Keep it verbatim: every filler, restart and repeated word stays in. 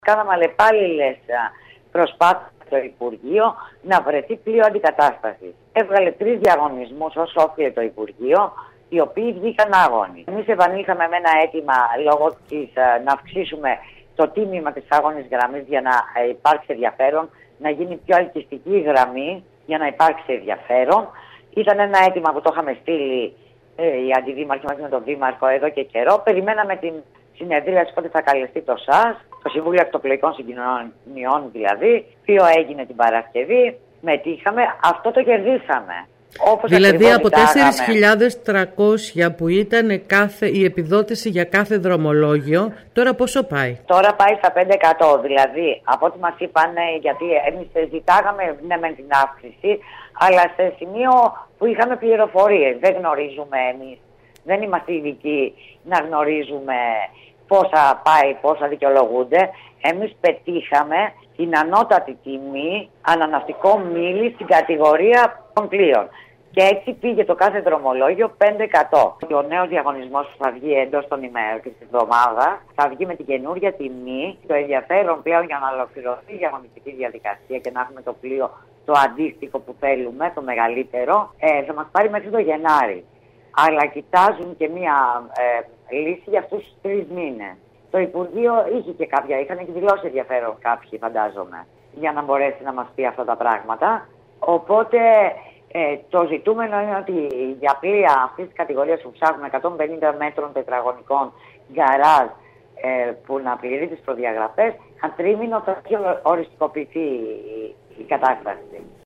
Κάναμε αλλεπάλληλες προσπάθειες στο Υπουργείο να βρεθεί πλοίο αντικατάστασης. Έβγαλε τρεις διαγωνισμούς ως όφιλε το Υπουργείο, οι οποίοι βγήκαν άγονοι. Εμείς επανήλθαμε με ένα αίτημα λόγω της να αυξήσουμε το τίμημα της άγονης γραμμής για να υπάρξει ενδιαφέρον, να γίνει πιο ελκυστική η γραμμή για να υπάρξει ενδιαφέρον. Ήταν ένα αίτημα που το είχαμε στείλει ε, οι αντιδήμαρχοι μαζί με τον Δήμαρχο εδώ και καιρό. Περιμέναμε την συνεδρίαση πότε θα καλεστεί το ΣΑΣ, το Συμβούλιο Ακτοπλοϊκών Συγκοινωνιών δηλαδή, ποιο έγινε την Παρασκευή, μετήχαμε, αυτό το κερδίσαμε. Όπως δηλαδή από τέσσερις χιλιάδες τριακόσια που ήταν κάθε, η επιδότηση για κάθε δρομολόγιο, τώρα πόσο πάει? Τώρα πάει στα πέντε τοις εκατό, δηλαδή από ό,τι μας είπαν, γιατί εμείς ζητάγαμε ναι με την αύξηση, αλλά σε σημείο που είχαμε πληροφορίες, δεν γνωρίζουμε εμείς, δεν είμαστε ειδικοί να γνωρίζουμε πόσα πάει, πόσα δικαιολογούνται. Εμείς πετύχαμε την ανώτατη τιμή αναναυτικό μίλι στην κατηγορία των πλοίων. Και έτσι πήγε το κάθε δρομολόγιο πέντε τοις εκατό. Ο νέος διαγωνισμός που θα βγει εντός των ημέρων και της εβδομάδας θα βγει με την καινούργια τιμή. Το ενδιαφέρον πλέον για να ολοκληρωθεί η διαγωνιστική διαδικασία και να έχουμε το πλοίο το αντίστοιχο που θέλουμε, το μεγαλύτερο, ε, θα μας πάρει μέχρι το Γενάρη. Αλλά κοιτάζουν και μία ε, λύση για αυτούς τους τρεις μήνες. Το Υπουργείο είχε και κάποια, είχαν εκδηλώσει ενδιαφέρον κάποιοι, φαντάζομαι, για να μπορέσει να μας πει αυτά τα πράγματα. Οπότε ε, το ζητούμενο είναι ότι για πλοία αυτής της κατηγορίας που ψάχνουν εκατόν πενήντα μέτρων τετραγωνικών γκαράζ ε, που να πληρεί τις προδιαγραφές, αν τρίμηνο θα έχει οριστικοποιηθεί η, η κατάσταση.